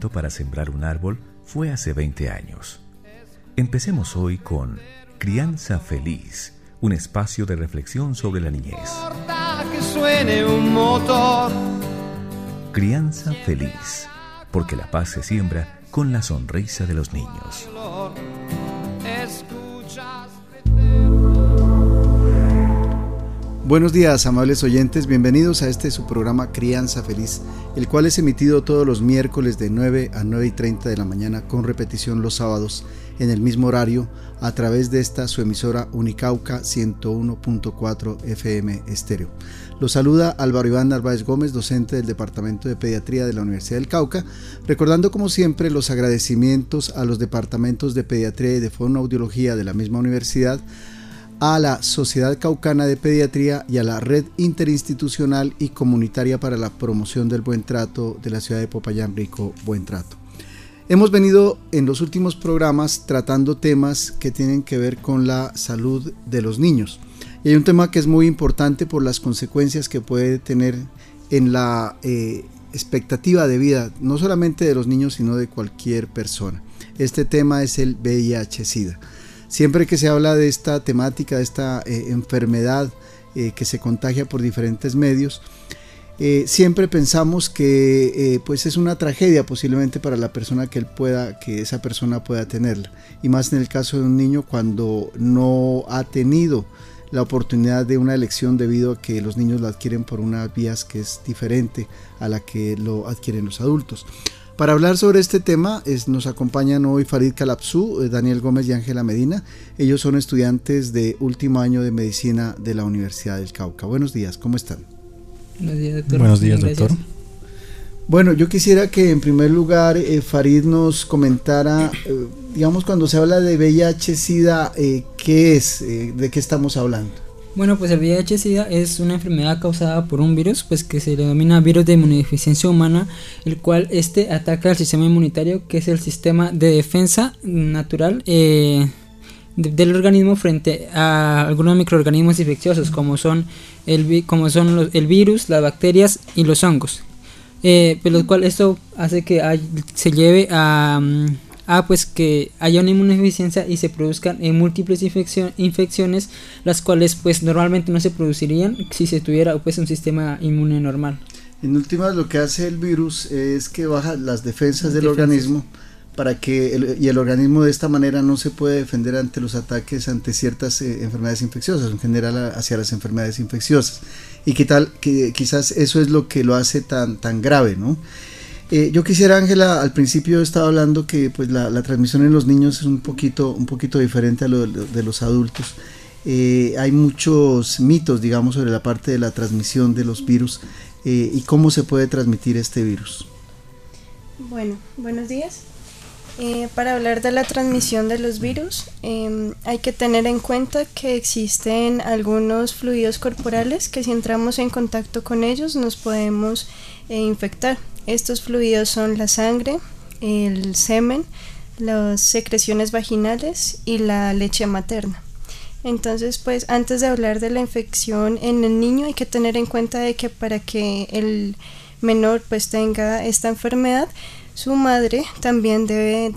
momento para sembrar un árbol fue hace 20 años. Empecemos hoy con Crianza Feliz, un espacio de reflexión sobre la niñez. Que suene un motor. Crianza Feliz, porque la paz se siembra con la sonrisa de los niños. Buenos días, amables oyentes, bienvenidos a este su programa Crianza Feliz, el cual es emitido todos los miércoles de 9 a 9:30 de la mañana, con repetición los sábados en el mismo horario a través de esta su emisora Unicauca 101.4 FM Estéreo. Los saluda Álvaro Iván Narváez Gómez, docente del Departamento de Pediatría de la Universidad del Cauca, recordando como siempre los agradecimientos a los departamentos de Pediatría y de Fonoaudiología de la misma universidad, a la Sociedad Caucana de Pediatría y a la Red Interinstitucional y Comunitaria para la Promoción del Buen Trato de la ciudad de Popayán Rico, Buen Trato. Hemos venido en los últimos programas tratando temas que tienen que ver con la salud de los niños. Y hay un tema que es muy importante por las consecuencias que puede tener en la expectativa de vida, no solamente de los niños, sino de cualquier persona. Este tema es el VIH-Sida. Siempre que se habla de esta temática, de esta enfermedad que se contagia por diferentes medios, siempre pensamos que pues es una tragedia posiblemente para la persona que esa persona pueda tenerla, y más en el caso de un niño cuando no ha tenido la oportunidad de una elección debido a que los niños lo adquieren por unas vías que es diferente a la que lo adquieren los adultos. Para hablar sobre este tema nos acompañan hoy Farid Kalapsú, Daniel Gómez y Ángela Medina. Ellos son estudiantes de último año de medicina de la Universidad del Cauca. Buenos días, ¿cómo están? Buenos días, doctor. Buenos días, doctor. Bueno, yo quisiera que en primer lugar Farid nos comentara, digamos, cuando se habla de VIH-Sida, ¿qué es? ¿De qué estamos hablando? Bueno, pues el VIH-Sida es una enfermedad causada por un virus, pues que se denomina virus de inmunodeficiencia humana, el cual ataca al sistema inmunitario, que es el sistema de defensa natural del organismo frente a algunos microorganismos infecciosos, como son el virus, las bacterias y los hongos. Por lo cual esto hace que se lleve a pues que haya una inmunodeficiencia y se produzcan múltiples infecciones, las cuales pues normalmente no se producirían si se tuviera pues un sistema inmune normal. En últimas, lo que hace el virus es que baja las defensas del organismo para que el organismo de esta manera no se puede defender ante los ataques ante ciertas enfermedades infecciosas, en general hacia las enfermedades infecciosas, y que quizás eso es lo que lo hace tan grave, ¿no? Yo quisiera, Ángela, al principio estaba hablando que pues la transmisión en los niños es un poquito diferente a lo de los adultos. Hay muchos mitos, digamos, sobre la parte de la transmisión de los virus y cómo se puede transmitir este virus. Bueno, buenos días. Para hablar de la transmisión de los virus, hay que tener en cuenta que existen algunos fluidos corporales que si entramos en contacto con ellos nos podemos infectar. Estos fluidos son la sangre, el semen, las secreciones vaginales y la leche materna. Entonces, pues antes de hablar de la infección en el niño hay que tener en cuenta de que para que el menor pues tenga esta enfermedad, su madre también debe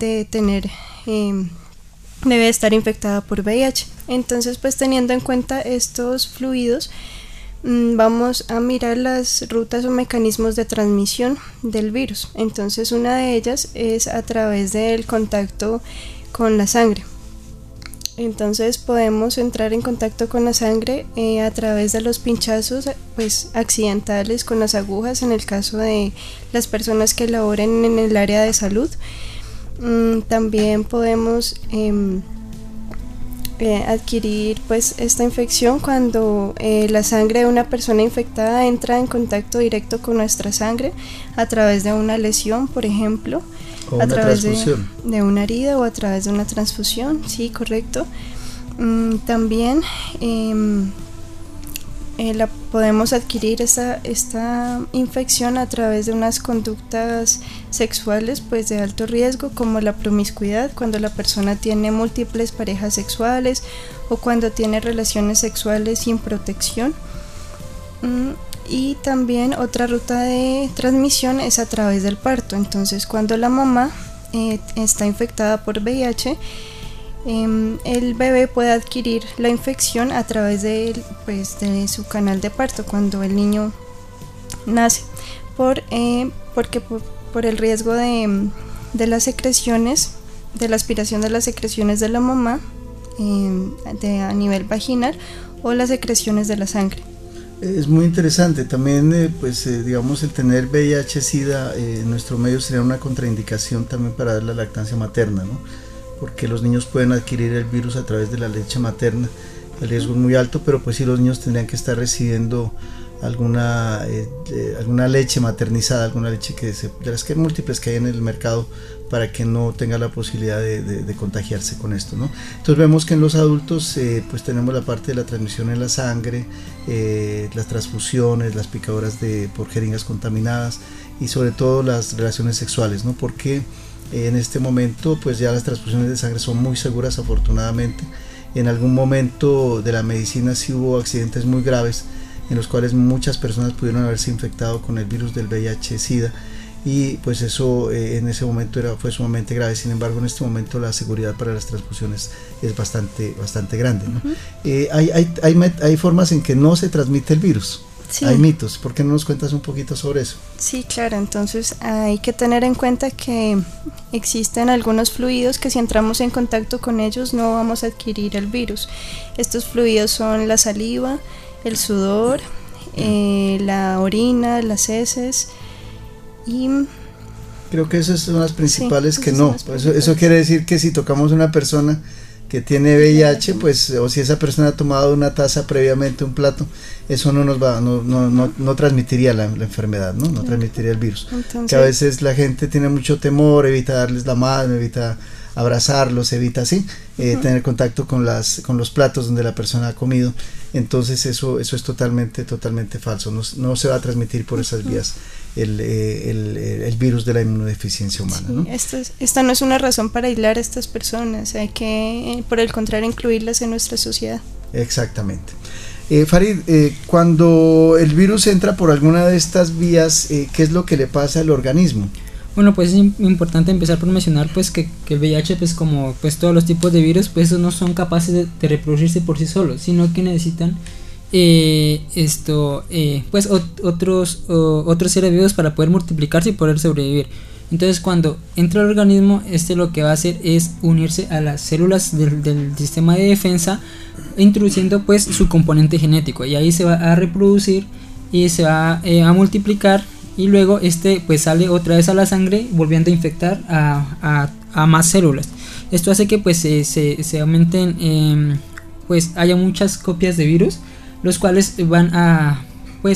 estar infectada por VIH. Entonces, pues teniendo en cuenta estos fluidos, vamos a mirar las rutas o mecanismos de transmisión del virus. Entonces, una de ellas es a través del contacto con la sangre. Entonces podemos entrar en contacto con la sangre a través de los pinchazos pues accidentales con las agujas, en el caso de las personas que laboren en el área de salud. También podemos adquirir pues esta infección cuando la sangre de una persona infectada entra en contacto directo con nuestra sangre a través de una lesión, por ejemplo, a través de una herida o a través de una transfusión. Sí, correcto. También podemos adquirir esta infección a través de unas conductas sexuales pues de alto riesgo, como la promiscuidad, cuando la persona tiene múltiples parejas sexuales o cuando tiene relaciones sexuales sin protección. Y también otra ruta de transmisión es a través del parto. Entonces, cuando la mamá está infectada por VIH, el bebé puede adquirir la infección a través de su canal de parto cuando el niño nace, porque por el riesgo de las secreciones, de la aspiración de las secreciones de la mamá a nivel vaginal o las secreciones de la sangre. Es muy interesante también, digamos, el tener VIH-Sida en nuestro medio sería una contraindicación también para la lactancia materna, ¿no? Porque los niños pueden adquirir el virus a través de la leche materna, el riesgo es muy alto, pero pues sí, los niños tendrían que estar recibiendo alguna leche maternizada, alguna leche de las que hay múltiples que hay en el mercado, para que no tenga la posibilidad de contagiarse con esto, ¿no? Entonces vemos que en los adultos pues tenemos la parte de la transmisión en la sangre, las transfusiones, las picaduras por jeringas contaminadas y sobre todo las relaciones sexuales, ¿no? Porque en este momento pues ya las transfusiones de sangre son muy seguras, afortunadamente. En algún momento de la medicina sí hubo accidentes muy graves en los cuales muchas personas pudieron haberse infectado con el virus del VIH-Sida, y pues eso en ese momento fue sumamente grave. Sin embargo, en este momento la seguridad para las transfusiones es bastante grande, ¿no? Hay formas en que no se transmite el virus. Sí. Hay mitos. ¿Por qué no nos cuentas un poquito sobre eso? Sí, claro. Entonces hay que tener en cuenta que existen algunos fluidos que si entramos en contacto con ellos no vamos a adquirir el virus. Estos fluidos son la saliva, el sudor, la orina, las heces, y creo que esas son las principales, sí, que no. Eso quiere decir que si tocamos a una persona que tiene VIH, pues, o si esa persona ha tomado una taza previamente, un plato, eso no transmitiría la enfermedad, ¿no? Transmitiría el virus. Entonces, que a veces la gente tiene mucho temor, evita darles la mano, evita abrazarlos, evita así tener contacto con los platos donde la persona ha comido. Entonces eso es totalmente falso. No se va a transmitir por esas vías el virus de la inmunodeficiencia humana, ¿no? Esta no es una razón para aislar a estas personas, hay que, por el contrario, incluirlas en nuestra sociedad. Exactamente. Farid, cuando el virus entra por alguna de estas vías, ¿qué es lo que le pasa al organismo? Bueno, pues es importante empezar por mencionar pues que el VIH, pues como pues todos los tipos de virus, pues no son capaces de reproducirse por sí solos, sino que necesitan pues otros seres vivos para poder multiplicarse y poder sobrevivir. Entonces, cuando entra al organismo, lo que va a hacer es unirse a las células del sistema de defensa, introduciendo pues su componente genético, y ahí se va a reproducir y se va a multiplicar, y luego pues sale otra vez a la sangre, volviendo a infectar a más células. Esto hace que pues se aumenten, pues haya muchas copias de virus, los cuales van a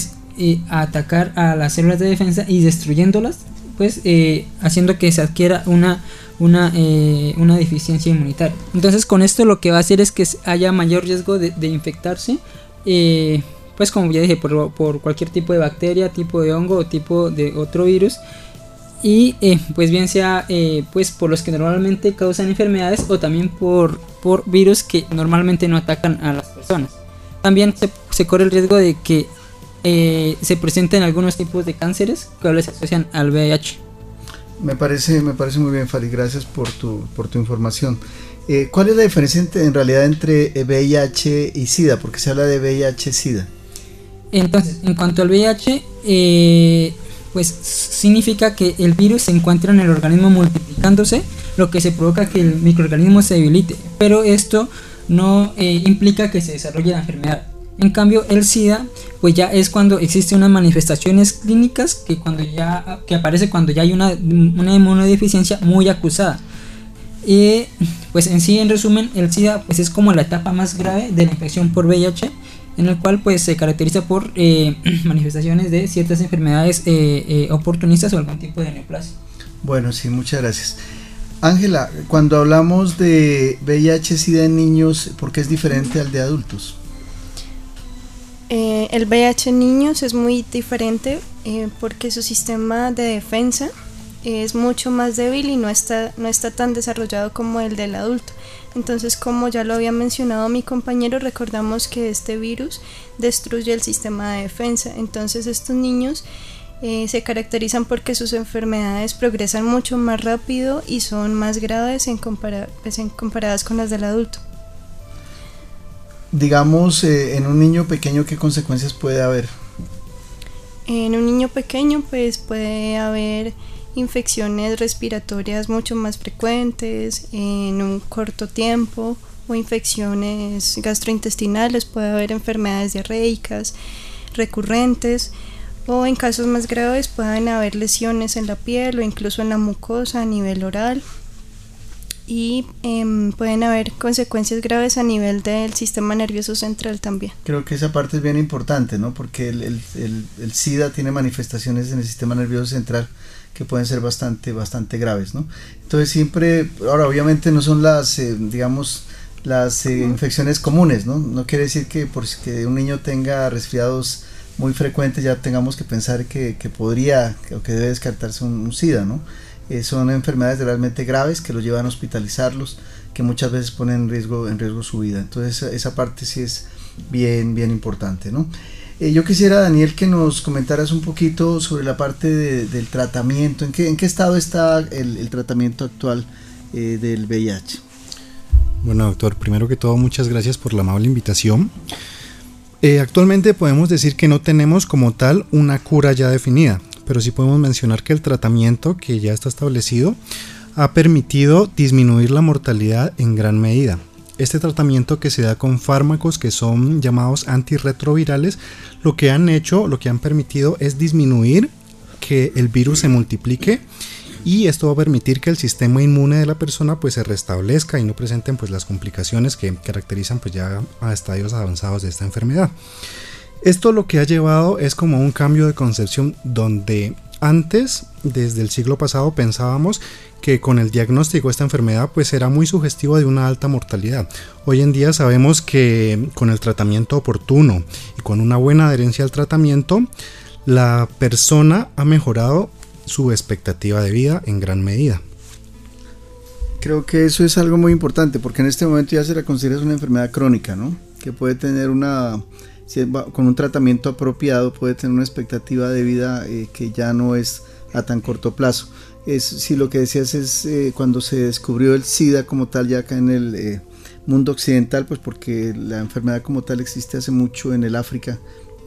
atacar a las células de defensa y destruyéndolas, pues haciendo que se adquiera una deficiencia inmunitaria. Entonces, con esto lo que va a hacer es que haya mayor riesgo de infectarse, pues como ya dije, por cualquier tipo de bacteria, tipo de hongo o tipo de otro virus, y pues bien sea pues por los que normalmente causan enfermedades, o también por virus que normalmente no atacan a las personas. También se corre el riesgo de que se presenten algunos tipos de cánceres que se asocian al VIH. Me parece muy bien, Farid, gracias por tu información. ¿Cuál es la diferencia en realidad entre VIH y SIDA? Porque se habla de VIH-SIDA. Entonces, en cuanto al VIH, pues significa que el virus se encuentra en el organismo multiplicándose, lo que se provoca que el microorganismo se debilite, pero esto no implica que se desarrolle la enfermedad. En cambio, el SIDA pues ya es cuando existen unas manifestaciones clínicas que aparece cuando ya hay una inmunodeficiencia muy acusada. Y pues en sí, en resumen, el SIDA pues es como la etapa más grave de la infección por VIH, en el cual pues se caracteriza por manifestaciones de ciertas enfermedades oportunistas o algún tipo de neoplasia. Bueno, sí, muchas gracias. Ángela, cuando hablamos de VIH-Sida en niños, ¿por qué es diferente al de adultos? El VIH en niños es muy diferente porque su sistema de defensa es mucho más débil y no está tan desarrollado como el del adulto. Entonces, como ya lo había mencionado mi compañero, recordamos que este virus destruye el sistema de defensa. Entonces estos niños se caracterizan porque sus enfermedades progresan mucho más rápido y son más graves comparadas con las del adulto. Digamos, en un niño pequeño, ¿qué consecuencias puede haber? En un niño pequeño pues puede haber infecciones respiratorias mucho más frecuentes en un corto tiempo, o infecciones gastrointestinales, puede haber enfermedades diarreicas recurrentes, o en casos más graves pueden haber lesiones en la piel o incluso en la mucosa a nivel oral, y pueden haber consecuencias graves a nivel del sistema nervioso central también. Creo que esa parte es bien importante, ¿no? Porque el SIDA tiene manifestaciones en el sistema nervioso central que pueden ser bastante graves, ¿no? Entonces siempre, ahora obviamente no son las infecciones comunes, ¿no? No quiere decir que porque un niño tenga resfriados muy frecuentes ya tengamos que pensar que podría o que debe descartarse un SIDA, ¿no? Son enfermedades realmente graves que los llevan a hospitalizarlos, que muchas veces ponen en riesgo su vida. Entonces esa parte sí es bien importante, ¿no? Yo quisiera, Daniel, que nos comentaras un poquito sobre la parte del tratamiento. ¿En qué estado está el tratamiento actual del VIH? Bueno, doctor, primero que todo, muchas gracias por la amable invitación. Actualmente podemos decir que no tenemos como tal una cura ya definida, pero sí podemos mencionar que el tratamiento que ya está establecido ha permitido disminuir la mortalidad en gran medida. Este tratamiento, que se da con fármacos que son llamados antirretrovirales, lo que han permitido es disminuir que el virus se multiplique, y esto va a permitir que el sistema inmune de la persona pues se restablezca y no presenten pues las complicaciones que caracterizan pues ya a estadios avanzados de esta enfermedad. Esto lo que ha llevado es como un cambio de concepción, donde antes, desde el siglo pasado, pensábamos que con el diagnóstico de esta enfermedad pues era muy sugestivo de una alta mortalidad. Hoy en día sabemos que con el tratamiento oportuno y con una buena adherencia al tratamiento, la persona ha mejorado su expectativa de vida en gran medida. Creo que eso es algo muy importante, porque en este momento ya se la considera una enfermedad crónica, ¿no? Que puede tener con un tratamiento apropiado, puede tener una expectativa de vida que ya no es a tan corto plazo. Si lo que decías es cuando se descubrió el SIDA como tal ya acá en el mundo occidental, pues porque la enfermedad como tal existe hace mucho en el África.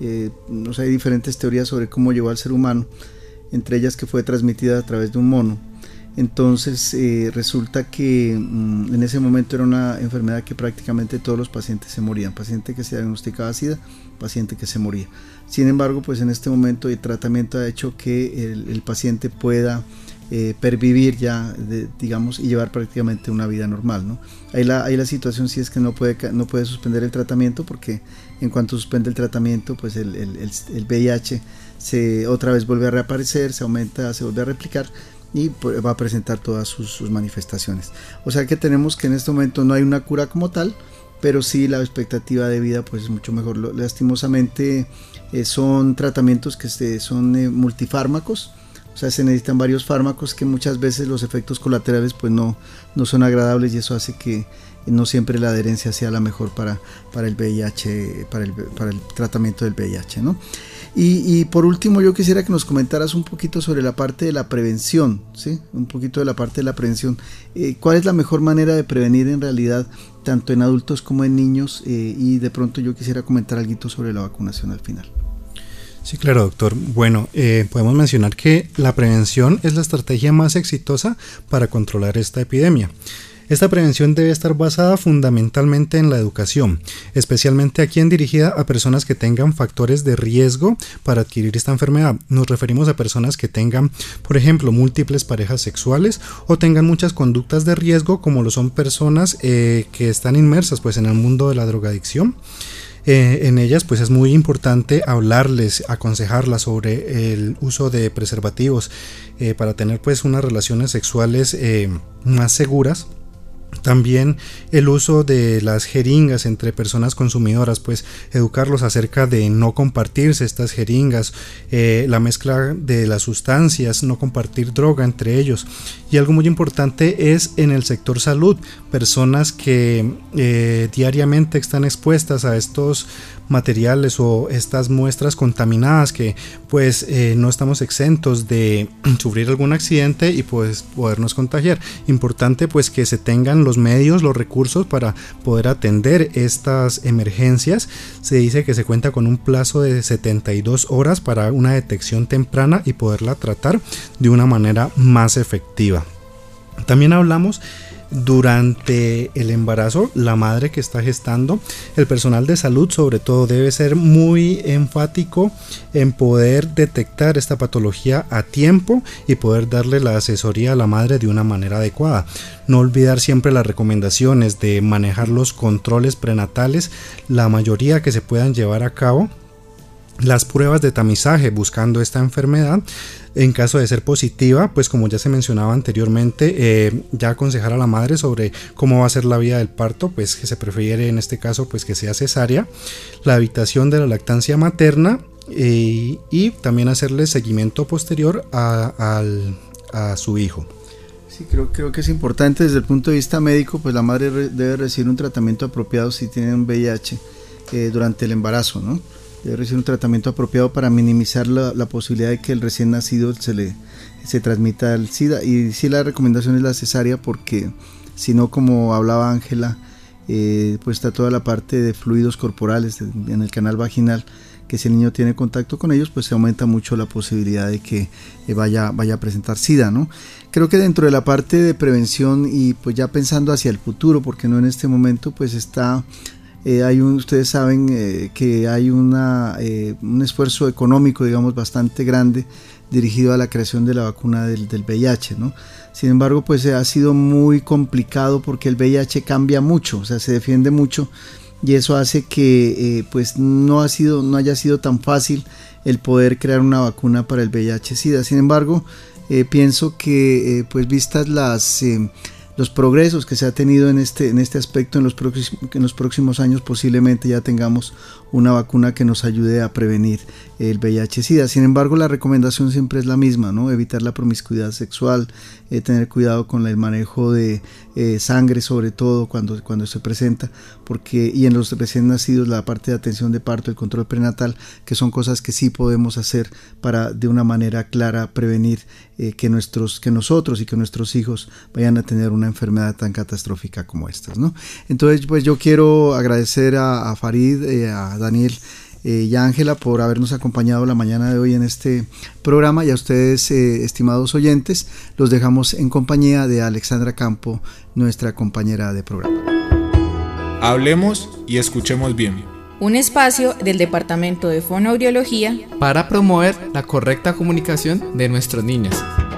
Hay diferentes teorías sobre cómo llegó al ser humano, entre ellas que fue transmitida a través de un mono. Entonces resulta que en ese momento era una enfermedad que prácticamente todos los pacientes se morían, paciente que se diagnosticaba SIDA, paciente que se moría. Sin embargo, pues en este momento el tratamiento ha hecho que el paciente pueda pervivir ya, digamos, y llevar prácticamente una vida normal, ¿no? Ahí la situación sí es que no puede suspender el tratamiento, porque en cuanto suspende el tratamiento, pues el VIH otra vez vuelve a reaparecer, se aumenta, se vuelve a replicar y va a presentar todas sus manifestaciones. O sea que tenemos que en este momento no hay una cura como tal, pero sí la expectativa de vida pues es mucho mejor. Lastimosamente son tratamientos que son multifármacos, o sea, se necesitan varios fármacos que muchas veces los efectos colaterales pues no son agradables, y eso hace que no siempre la adherencia sea la mejor para el VIH, para el tratamiento del VIH, ¿no? Y por último, yo quisiera que nos comentaras un poquito sobre la parte de la prevención, ¿sí? Un poquito de la parte de la prevención. ¿Cuál es la mejor manera de prevenir en realidad, tanto en adultos como en niños? Y de pronto yo quisiera comentar algo sobre la vacunación al final. Sí, claro, doctor. Bueno, podemos mencionar que la prevención es la estrategia más exitosa para controlar esta epidemia. Esta prevención debe estar basada fundamentalmente en la educación, especialmente aquí dirigida a personas que tengan factores de riesgo para adquirir esta enfermedad. Nos referimos a personas que tengan, por ejemplo, múltiples parejas sexuales, o tengan muchas conductas de riesgo, como lo son personas que están inmersas pues en el mundo de la drogadicción. En ellas pues es muy importante hablarles, aconsejarlas sobre el uso de preservativos para tener pues unas relaciones sexuales más seguras. También el uso de las jeringas entre personas consumidoras, pues educarlos acerca de no compartirse estas jeringas, la mezcla de las sustancias, no compartir droga entre ellos. Y algo muy importante es en el sector salud, personas que diariamente están expuestas a estos materiales o estas muestras contaminadas, que pues no estamos exentos de sufrir algún accidente y pues podernos contagiar. Importante pues que se tengan los medios, los recursos para poder atender estas emergencias. Se dice que se cuenta con un plazo de 72 horas para una detección temprana y poderla tratar de una manera más efectiva. También hablamos durante el embarazo, la madre que está gestando, el personal de salud sobre todo debe ser muy enfático en poder detectar esta patología a tiempo y poder darle la asesoría a la madre de una manera adecuada. No olvidar siempre las recomendaciones de manejar los controles prenatales, la mayoría que se puedan llevar a cabo, las pruebas de tamizaje buscando esta enfermedad. En caso de ser positiva, pues como ya se mencionaba anteriormente, ya aconsejar a la madre sobre cómo va a ser la vía del parto, pues que se prefiere en este caso pues que sea cesárea, la evitación de la lactancia materna y también hacerle seguimiento posterior a su hijo. Sí, creo que es importante desde el punto de vista médico, pues la madre debe recibir un tratamiento apropiado si tiene un VIH durante el embarazo, ¿no? Debe recibir un tratamiento apropiado para minimizar la posibilidad de que el recién nacido se transmita el SIDA. Y sí, la recomendación es la cesárea, porque si no, como hablaba Ángela, pues está toda la parte de fluidos corporales en el canal vaginal, que si el niño tiene contacto con ellos, pues se aumenta mucho la posibilidad de que vaya a presentar SIDA, ¿no? Creo que dentro de la parte de prevención y pues ya pensando hacia el futuro, porque no en este momento, pues está... ustedes saben que hay un esfuerzo económico, digamos, bastante grande dirigido a la creación de la vacuna del VIH, ¿no? Sin embargo, pues ha sido muy complicado porque el VIH cambia mucho, o sea, se defiende mucho, y eso hace que pues no haya sido tan fácil el poder crear una vacuna para el VIH-Sida. Sin embargo, pienso que pues vistas los progresos que se ha tenido en este aspecto, en los próximos años posiblemente ya tengamos una vacuna que nos ayude a prevenir el VIH-Sida. Sin embargo, la recomendación siempre es la misma, ¿no? Evitar la promiscuidad sexual, tener cuidado con el manejo de sangre, sobre todo cuando se presenta, y en los recién nacidos la parte de atención de parto, el control prenatal, que son cosas que sí podemos hacer para de una manera clara prevenir que nosotros y que nuestros hijos vayan a tener una enfermedad tan catastrófica como estas, ¿no? Entonces, pues yo quiero agradecer a Farid, a Daniel y a Ángela por habernos acompañado la mañana de hoy en este programa, y a ustedes, estimados oyentes, los dejamos en compañía de Alexandra Campo, nuestra compañera de programa. Hablemos y escuchemos bien. Un espacio del Departamento de Fonoaudiología para promover la correcta comunicación de nuestros niños.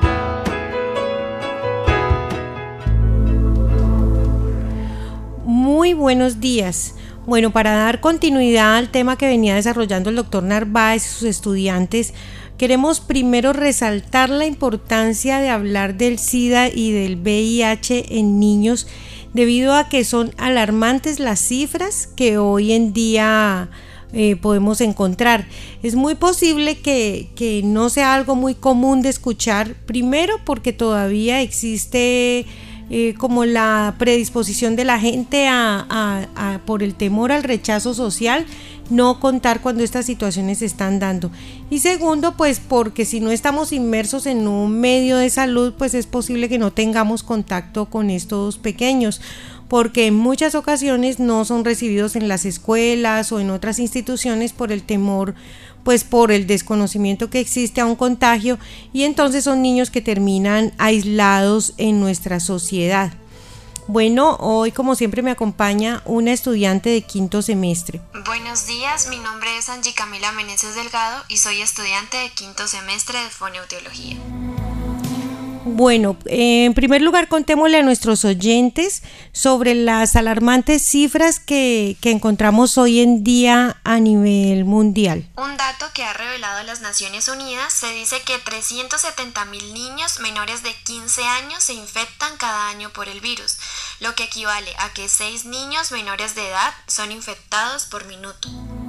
Muy buenos días. Bueno, para dar continuidad al tema que venía desarrollando el doctor Narváez y sus estudiantes, queremos primero resaltar la importancia de hablar del SIDA y del VIH en niños, debido a que son alarmantes las cifras que hoy en día podemos encontrar. Es muy posible que no sea algo muy común de escuchar, primero porque todavía existe como la predisposición de la gente por el temor al rechazo social, no contar cuando estas situaciones se están dando, y segundo, pues porque si no estamos inmersos en un medio de salud, pues es posible que no tengamos contacto con estos pequeños, porque en muchas ocasiones no son recibidos en las escuelas o en otras instituciones por el temor, pues por el desconocimiento que existe a un contagio, y entonces son niños que terminan aislados en nuestra sociedad. Bueno, hoy como siempre me acompaña una estudiante de quinto semestre. Buenos días, mi nombre es Angie Camila Meneses Delgado y soy estudiante de quinto semestre de Fonoaudiología. Bueno, en primer lugar contémosle a nuestros oyentes sobre las alarmantes cifras que encontramos hoy en día a nivel mundial. Un dato que ha revelado las Naciones Unidas se dice que 370.000 niños menores de 15 años se infectan cada año por el virus, lo que equivale a que 6 niños menores de edad son infectados por minuto.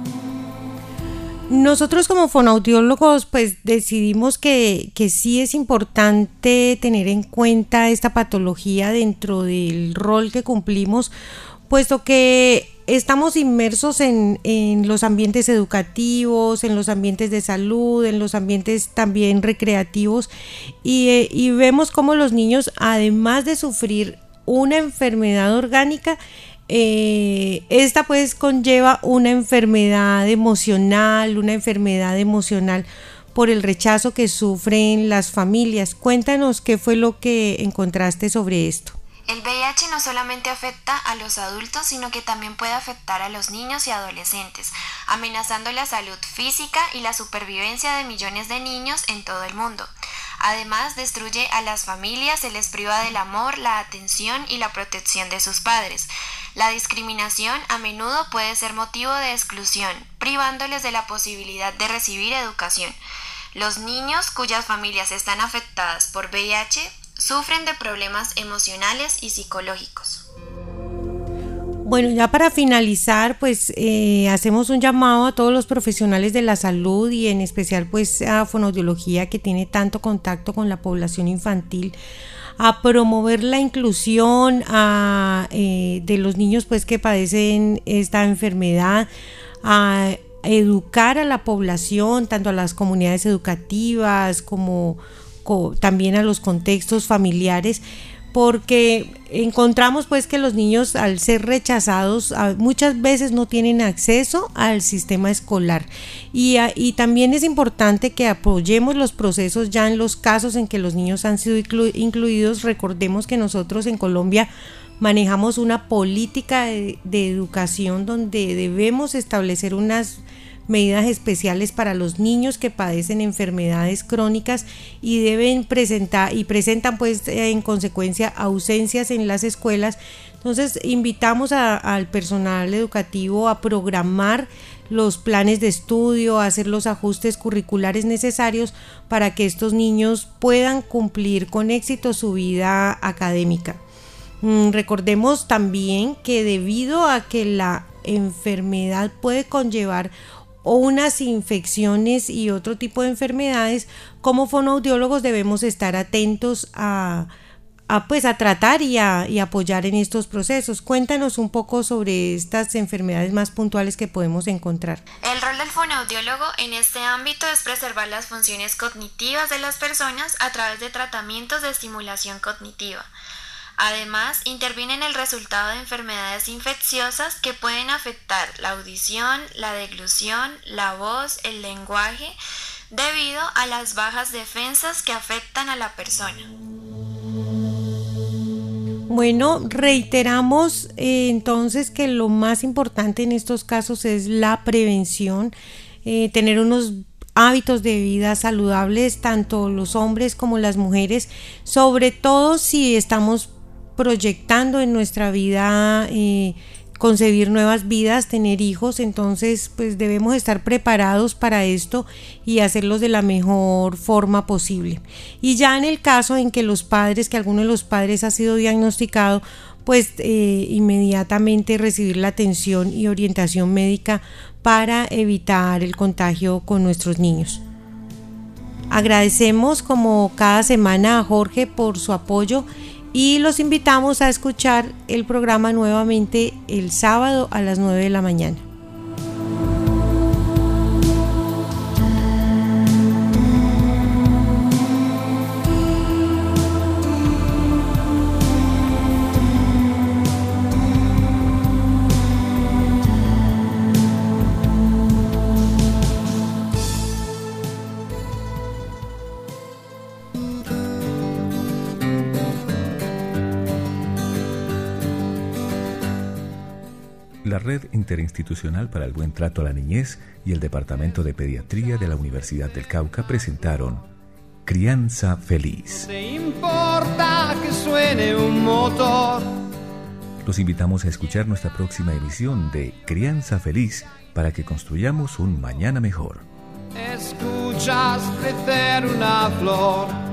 Nosotros como fonoaudiólogos pues decidimos que sí es importante tener en cuenta esta patología dentro del rol que cumplimos, puesto que estamos inmersos en los ambientes educativos, en los ambientes de salud, en los ambientes también recreativos y vemos cómo los niños, además de sufrir una enfermedad orgánica, esta pues conlleva una enfermedad emocional por el rechazo que sufren las familias. Cuéntanos qué fue lo que encontraste sobre esto. El VIH no solamente afecta a los adultos, sino que también puede afectar a los niños y adolescentes, amenazando la salud física y la supervivencia de millones de niños en todo el mundo. Además, destruye a las familias, se les priva del amor, la atención y la protección de sus padres. La discriminación a menudo puede ser motivo de exclusión, privándoles de la posibilidad de recibir educación. Los niños cuyas familias están afectadas por VIH sufren de problemas emocionales y psicológicos. Bueno, ya para finalizar, pues hacemos un llamado a todos los profesionales de la salud y en especial pues a fonoaudiología, que tiene tanto contacto con la población infantil, a promover la inclusión de los niños pues que padecen esta enfermedad, a educar a la población, tanto a las comunidades educativas como también a los contextos familiares, porque encontramos pues que los niños, al ser rechazados, muchas veces no tienen acceso al sistema escolar y también es importante que apoyemos los procesos ya en los casos en que los niños han sido incluidos. Recordemos que nosotros en Colombia manejamos una política de educación donde debemos establecer unas medidas especiales para los niños que padecen enfermedades crónicas y presentan pues en consecuencia ausencias en las escuelas. Entonces invitamos al personal educativo a programar los planes de estudio, a hacer los ajustes curriculares necesarios para que estos niños puedan cumplir con éxito su vida académica. Recordemos también que debido a que la enfermedad puede conllevar o unas infecciones y otro tipo de enfermedades, como fonoaudiólogos debemos estar atentos a tratar y apoyar en estos procesos. Cuéntanos un poco sobre estas enfermedades más puntuales que podemos encontrar. El rol del fonoaudiólogo en este ámbito es preservar las funciones cognitivas de las personas a través de tratamientos de estimulación cognitiva. Además, interviene en el resultado de enfermedades infecciosas que pueden afectar la audición, la deglución, la voz, el lenguaje, debido a las bajas defensas que afectan a la persona. Bueno, reiteramos entonces que lo más importante en estos casos es la prevención, tener unos hábitos de vida saludables, tanto los hombres como las mujeres, sobre todo si estamos proyectando en nuestra vida concebir nuevas vidas, tener hijos. Entonces pues debemos estar preparados para esto y hacerlos de la mejor forma posible. Y ya en el caso en que alguno de los padres ha sido diagnosticado, pues inmediatamente recibir la atención y orientación médica para evitar el contagio con nuestros niños. Agradecemos como cada semana a Jorge por su apoyo y los invitamos a escuchar el programa nuevamente el sábado a las 9 de la mañana. La Red Interinstitucional para el Buen Trato a la Niñez y el Departamento de Pediatría de la Universidad del Cauca presentaron Crianza Feliz. No importa que suene un motor. Los invitamos a escuchar nuestra próxima emisión de Crianza Feliz para que construyamos un mañana mejor. Escuchas crecer una flor.